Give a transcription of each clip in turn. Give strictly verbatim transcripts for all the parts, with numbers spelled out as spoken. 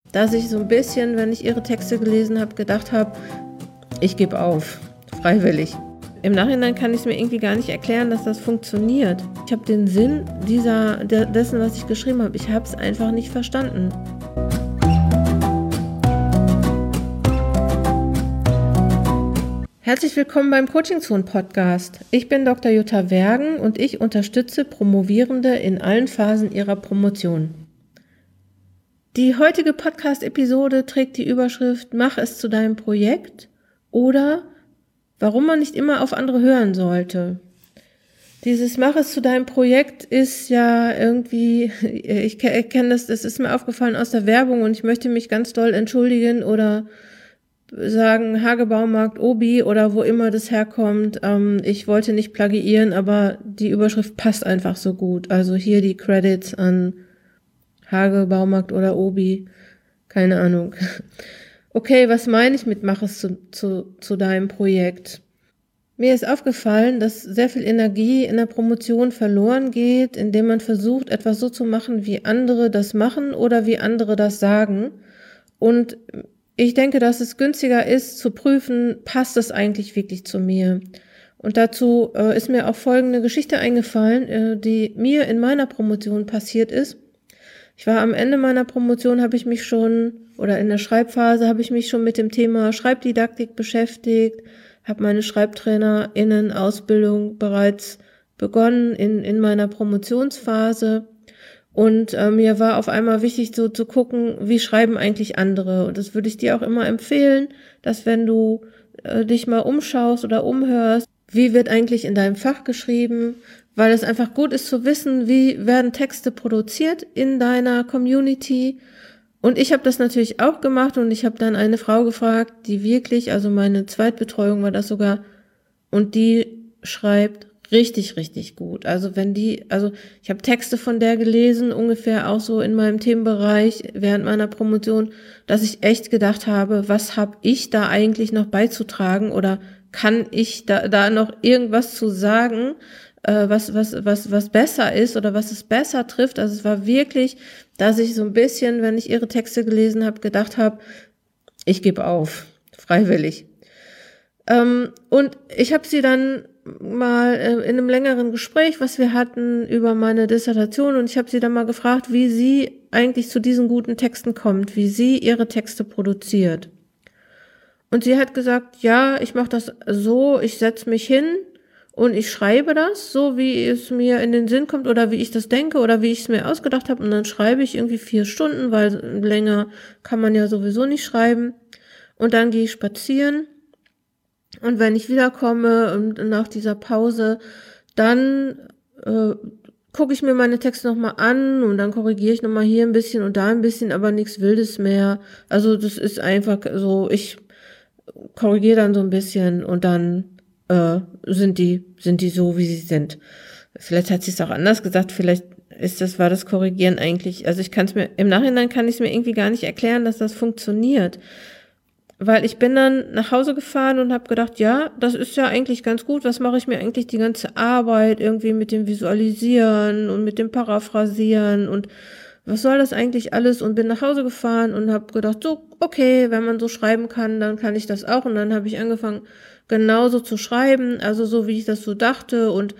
dass ich so ein bisschen, wenn ich ihre Texte gelesen habe, gedacht habe, ich gebe auf, freiwillig. Im Nachhinein kann ich es mir irgendwie gar nicht erklären, dass das funktioniert. Ich habe den Sinn dieser, dessen, was ich geschrieben habe, ich habe es einfach nicht verstanden. Herzlich willkommen beim Coaching Zone Podcast. Ich bin Doktor Jutta Wergen und ich unterstütze Promovierende in allen Phasen ihrer Promotion. Die heutige Podcast-Episode trägt die Überschrift Mach es zu deinem Projekt oder warum man nicht immer auf andere hören sollte. Dieses Mach es zu deinem Projekt ist ja irgendwie, ich kenne das, das ist mir aufgefallen aus der Werbung und ich möchte mich ganz doll entschuldigen oder sagen Hagebaumarkt, Obi oder wo immer das herkommt. Ähm, ich wollte nicht plagiieren, aber die Überschrift passt einfach so gut. Also hier die Credits an Hagebaumarkt oder Obi. Keine Ahnung. Okay, was meine ich mit mach es zu, zu, zu deinem Projekt? Mir ist aufgefallen, dass sehr viel Energie in der Promotion verloren geht, indem man versucht, etwas so zu machen, wie andere das machen oder wie andere das sagen. Und ich denke, dass es günstiger ist, zu prüfen, passt das eigentlich wirklich zu mir? Und dazu äh, ist mir auch folgende Geschichte eingefallen, äh, die mir in meiner Promotion passiert ist. Ich war am Ende meiner Promotion, habe ich mich schon, oder in der Schreibphase, habe ich mich schon mit dem Thema Schreibdidaktik beschäftigt, habe meine SchreibtrainerInnen-Ausbildung bereits begonnen in, in meiner Promotionsphase. Und äh, mir war auf einmal wichtig, so zu gucken, wie schreiben eigentlich andere. Und das würde ich dir auch immer empfehlen, dass wenn du äh, dich mal umschaust oder umhörst, wie wird eigentlich in deinem Fach geschrieben, weil es einfach gut ist zu wissen, wie werden Texte produziert in deiner Community. Und ich habe das natürlich auch gemacht und ich habe dann eine Frau gefragt, die wirklich, also meine Zweitbetreuung war das sogar, und die schreibt richtig, richtig gut. Also wenn die, also ich habe Texte von der gelesen, ungefähr auch so in meinem Themenbereich während meiner Promotion, dass ich echt gedacht habe, was habe ich da eigentlich noch beizutragen oder kann ich da, da noch irgendwas zu sagen, äh, was, was, was, was besser ist oder was es besser trifft. Also es war wirklich, dass ich so ein bisschen, wenn ich ihre Texte gelesen habe, gedacht habe, ich gebe auf, freiwillig. Ähm, und ich habe sie dann mal äh, in einem längeren Gespräch, was wir hatten über meine Dissertation, und ich habe sie dann mal gefragt, wie sie eigentlich zu diesen guten Texten kommt, wie sie ihre Texte produziert. Und sie hat gesagt, ja, ich mache das so, ich setze mich hin und ich schreibe das, so wie es mir in den Sinn kommt oder wie ich das denke oder wie ich es mir ausgedacht habe, und dann schreibe ich irgendwie vier Stunden, weil länger kann man ja sowieso nicht schreiben, und dann gehe ich spazieren. Und wenn ich wiederkomme und nach dieser Pause, dann äh, gucke ich mir meine Texte nochmal an und dann korrigiere ich nochmal hier ein bisschen und da ein bisschen, aber nichts Wildes mehr. Also das ist einfach so, ich korrigiere dann so ein bisschen und dann äh, sind die sind die so, wie sie sind. Vielleicht hat sie es auch anders gesagt, vielleicht ist das, war das Korrigieren eigentlich, also ich kann es mir, im Nachhinein kann ich es mir irgendwie gar nicht erklären, dass das funktioniert. Weil ich bin dann nach Hause gefahren und habe gedacht, ja, das ist ja eigentlich ganz gut. Was mache ich mir eigentlich die ganze Arbeit irgendwie mit dem Visualisieren und mit dem Paraphrasieren und was soll das eigentlich alles? Und bin nach Hause gefahren und habe gedacht, so, okay, wenn man so schreiben kann, dann kann ich das auch. Und dann habe ich angefangen, genauso zu schreiben, also so, wie ich das so dachte, und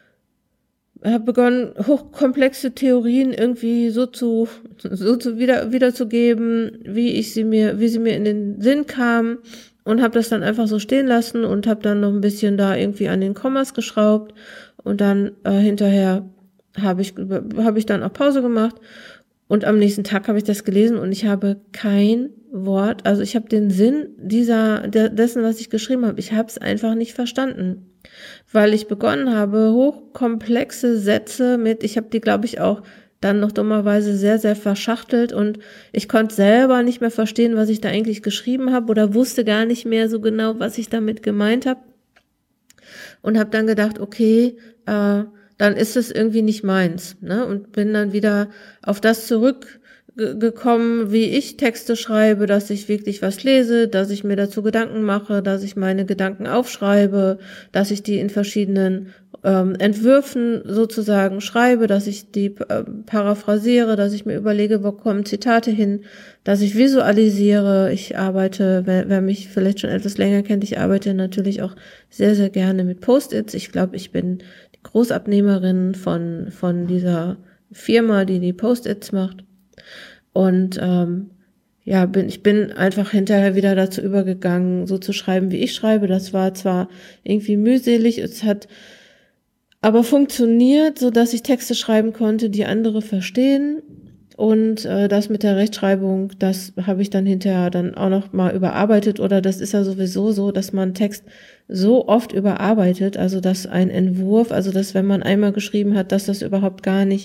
habe begonnen, hochkomplexe Theorien irgendwie so zu, so zu wieder, wiederzugeben, wie ich sie mir, wie sie mir in den Sinn kamen, und habe das dann einfach so stehen lassen und habe dann noch ein bisschen da irgendwie an den Kommas geschraubt, und dann äh, hinterher habe ich, habe ich dann auch Pause gemacht, und am nächsten Tag habe ich das gelesen und ich habe kein Wort, also ich habe den Sinn dieser, der, dessen, was ich geschrieben habe, ich habe es einfach nicht verstanden. Weil ich begonnen habe, hochkomplexe Sätze mit, ich habe die, glaube ich, auch dann noch dummerweise sehr, sehr verschachtelt, und ich konnte selber nicht mehr verstehen, was ich da eigentlich geschrieben habe, oder wusste gar nicht mehr so genau, was ich damit gemeint habe, und habe dann gedacht, okay, äh, dann ist es irgendwie nicht meins, ne? Und bin dann wieder auf das zurückgekommen, wie ich Texte schreibe, dass ich wirklich was lese, dass ich mir dazu Gedanken mache, dass ich meine Gedanken aufschreibe, dass ich die in verschiedenen ähm, Entwürfen sozusagen schreibe, dass ich die äh, paraphrasiere, dass ich mir überlege, wo kommen Zitate hin, dass ich visualisiere. Ich arbeite, wer, wer mich vielleicht schon etwas länger kennt, ich arbeite natürlich auch sehr, sehr gerne mit Post-its. Ich glaube, ich bin die Großabnehmerin von, von dieser Firma, die die Post-its macht. Und ähm, ja, bin, ich bin einfach hinterher wieder dazu übergegangen, so zu schreiben, wie ich schreibe. Das war zwar irgendwie mühselig, es hat aber funktioniert, so dass ich Texte schreiben konnte, die andere verstehen. Und äh, das mit der Rechtschreibung, das habe ich dann hinterher dann auch noch mal überarbeitet. Oder das ist ja sowieso so, dass man Text so oft überarbeitet, also dass ein Entwurf, also dass wenn man einmal geschrieben hat, dass das überhaupt gar nicht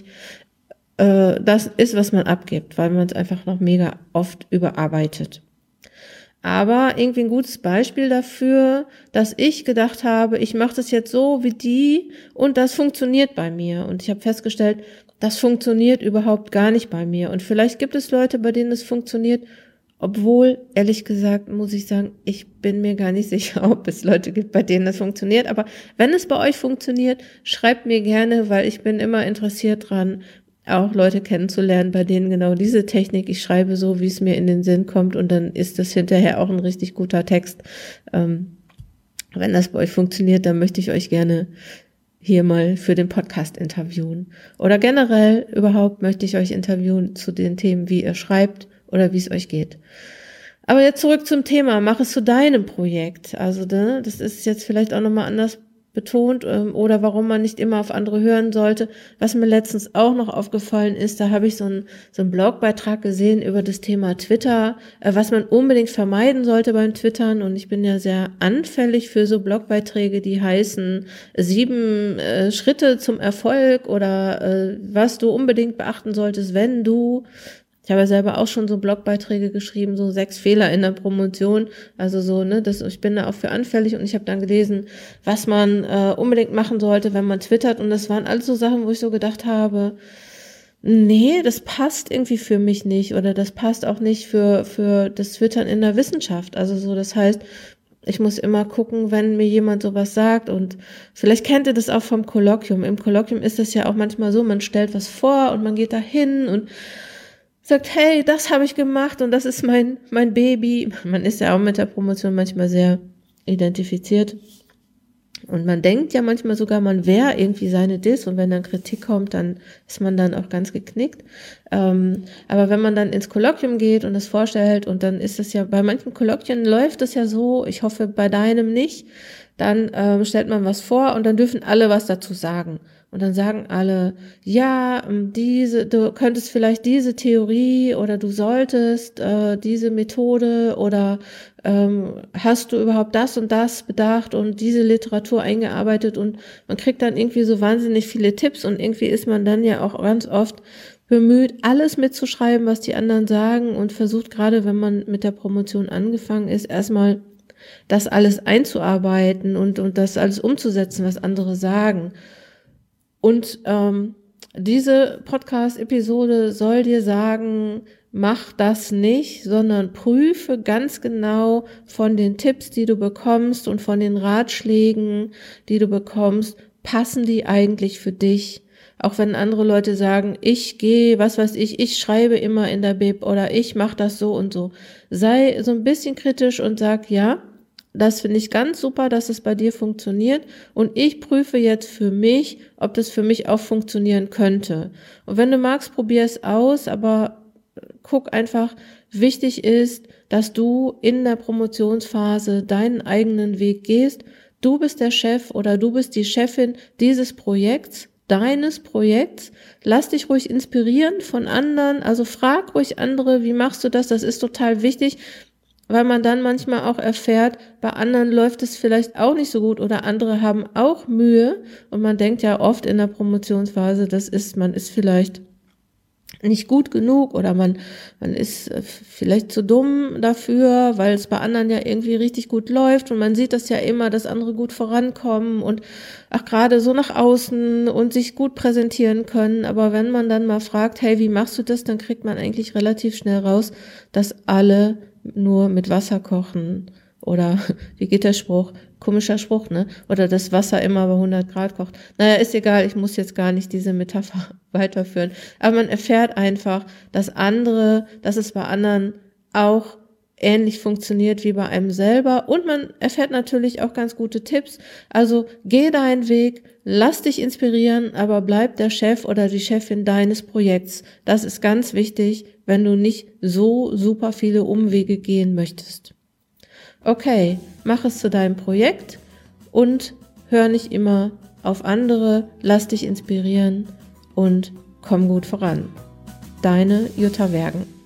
das ist, was man abgibt, weil man es einfach noch mega oft überarbeitet. Aber irgendwie ein gutes Beispiel dafür, dass ich gedacht habe, ich mache das jetzt so wie die und das funktioniert bei mir. Und ich habe festgestellt, das funktioniert überhaupt gar nicht bei mir. Und vielleicht gibt es Leute, bei denen es funktioniert, obwohl, ehrlich gesagt, muss ich sagen, ich bin mir gar nicht sicher, ob es Leute gibt, bei denen das funktioniert. Aber wenn es bei euch funktioniert, schreibt mir gerne, weil ich bin immer interessiert dran, auch Leute kennenzulernen, bei denen genau diese Technik, ich schreibe so, wie es mir in den Sinn kommt und dann ist das hinterher auch ein richtig guter Text. Ähm, wenn das bei euch funktioniert, dann möchte ich euch gerne hier mal für den Podcast interviewen. Oder generell überhaupt möchte ich euch interviewen zu den Themen, wie ihr schreibt oder wie es euch geht. Aber jetzt zurück zum Thema, mach es zu deinem Projekt. Also ne, das ist jetzt vielleicht auch nochmal anders betont oder warum man nicht immer auf andere hören sollte. Was mir letztens auch noch aufgefallen ist, da habe ich so einen, so einen Blogbeitrag gesehen über das Thema Twitter, was man unbedingt vermeiden sollte beim Twittern und ich bin ja sehr anfällig für so Blogbeiträge, die heißen sieben äh, Schritte zum Erfolg oder äh, was du unbedingt beachten solltest, wenn du Ich habe ja selber auch schon so Blogbeiträge geschrieben, so sechs Fehler in der Promotion, also so, ne, das, ich bin da auch für anfällig und ich habe dann gelesen, was man äh, unbedingt machen sollte, wenn man twittert und das waren alles so Sachen, wo ich so gedacht habe, nee, das passt irgendwie für mich nicht oder das passt auch nicht für für das Twittern in der Wissenschaft, also so, das heißt, ich muss immer gucken, wenn mir jemand sowas sagt und vielleicht kennt ihr das auch vom Kolloquium. Im Kolloquium ist das ja auch manchmal so, man stellt was vor und man geht da hin und sagt, hey, das habe ich gemacht und das ist mein mein Baby. Man ist ja auch mit der Promotion manchmal sehr identifiziert. Und man denkt ja manchmal sogar, man wäre irgendwie seine Dis und wenn dann Kritik kommt, dann ist man dann auch ganz geknickt. Ähm, aber wenn man dann ins Kolloquium geht und das vorstellt und dann ist es ja, bei manchen Kolloquien läuft es ja so, ich hoffe bei deinem nicht, dann ähm, stellt man was vor und dann dürfen alle was dazu sagen. Und dann sagen alle, ja, diese, du könntest vielleicht diese Theorie oder du solltest äh, diese Methode oder ähm, hast du überhaupt das und das bedacht und diese Literatur eingearbeitet und man kriegt dann irgendwie so wahnsinnig viele Tipps und irgendwie ist man dann ja auch ganz oft bemüht, alles mitzuschreiben, was die anderen sagen und versucht gerade, wenn man mit der Promotion angefangen ist, erstmal das alles einzuarbeiten und, und das alles umzusetzen, was andere sagen. Und ähm, diese Podcast-Episode soll dir sagen, mach das nicht, sondern prüfe ganz genau von den Tipps, die du bekommst und von den Ratschlägen, die du bekommst, passen die eigentlich für dich? Auch wenn andere Leute sagen, ich gehe, was weiß ich, ich schreibe immer in der Bib oder ich mache das so und so. Sei so ein bisschen kritisch und sag, ja, das finde ich ganz super, dass es bei dir funktioniert und ich prüfe jetzt für mich, ob das für mich auch funktionieren könnte. Und wenn du magst, probier es aus, aber guck einfach, wichtig ist, dass du in der Promotionsphase deinen eigenen Weg gehst. Du bist der Chef oder du bist die Chefin dieses Projekts, deines Projekts. Lass dich ruhig inspirieren von anderen, also frag ruhig andere, wie machst du das? Das ist total wichtig, weil man dann manchmal auch erfährt, bei anderen läuft es vielleicht auch nicht so gut oder andere haben auch Mühe und man denkt ja oft in der Promotionsphase, das ist, man ist vielleicht nicht gut genug oder man man ist vielleicht zu dumm dafür, weil es bei anderen ja irgendwie richtig gut läuft und man sieht das ja immer, dass andere gut vorankommen und auch gerade so nach außen und sich gut präsentieren können, aber wenn man dann mal fragt, hey, wie machst du das, dann kriegt man eigentlich relativ schnell raus, dass alle nur mit Wasser kochen oder, wie geht der Spruch, Komischer Spruch, ne? Oder das Wasser immer bei hundert Grad kocht. Naja, ist egal, ich muss jetzt gar nicht diese Metapher weiterführen. Aber man erfährt einfach, dass andere, dass es bei anderen auch ähnlich funktioniert wie bei einem selber, und man erfährt natürlich auch ganz gute Tipps. Also geh deinen Weg, lass dich inspirieren, aber bleib der Chef oder die Chefin deines Projekts. Das ist ganz wichtig, wenn du nicht so super viele Umwege gehen möchtest. Okay, mach es zu deinem Projekt und hör nicht immer auf andere, lass dich inspirieren und komm gut voran. Deine Jutta Wergen.